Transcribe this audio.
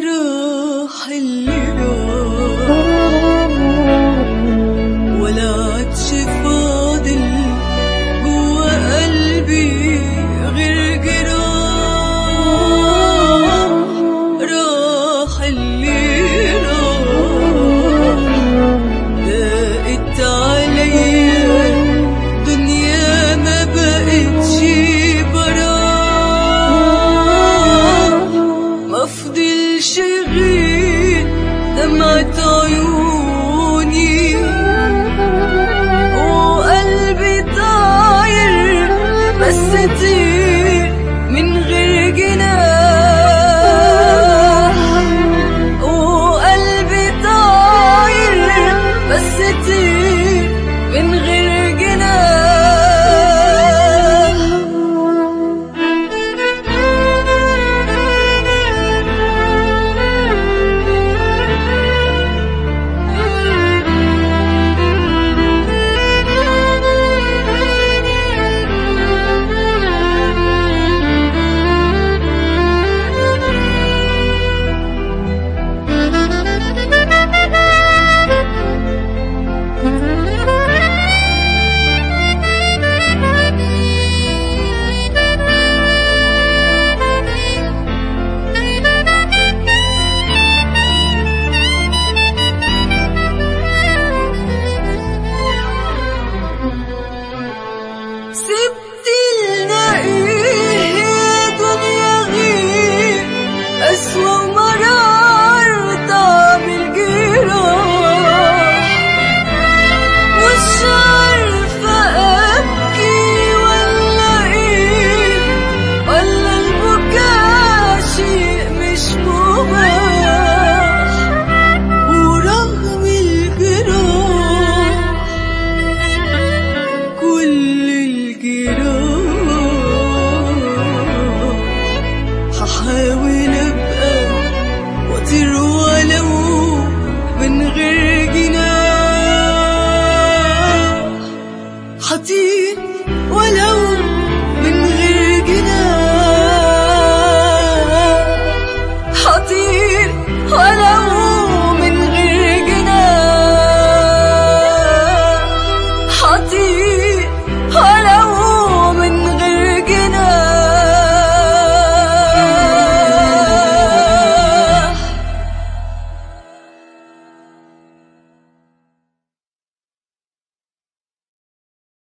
راح اللي راح ولا عادش فاضل جوا قلبي غير جراح. راح اللي راح ضاقت عليا دنيا ما بقتش براح. ما فضلش غير دمعة عيوني وقلبي طاير بس طير من غير جناح. وقلبي طاير بس طير من غير جناح. سبت لنا ايه يا دنيا غير أسوأ ومرار طعم الجراح. مش عارفة أبكي ولا ايه ولا البكاء شيء مش مباح. ورغم الجراح كل هحاول ابقى واطير ولو من غير جناح. هطير ولو من غير جناح. هطير ولو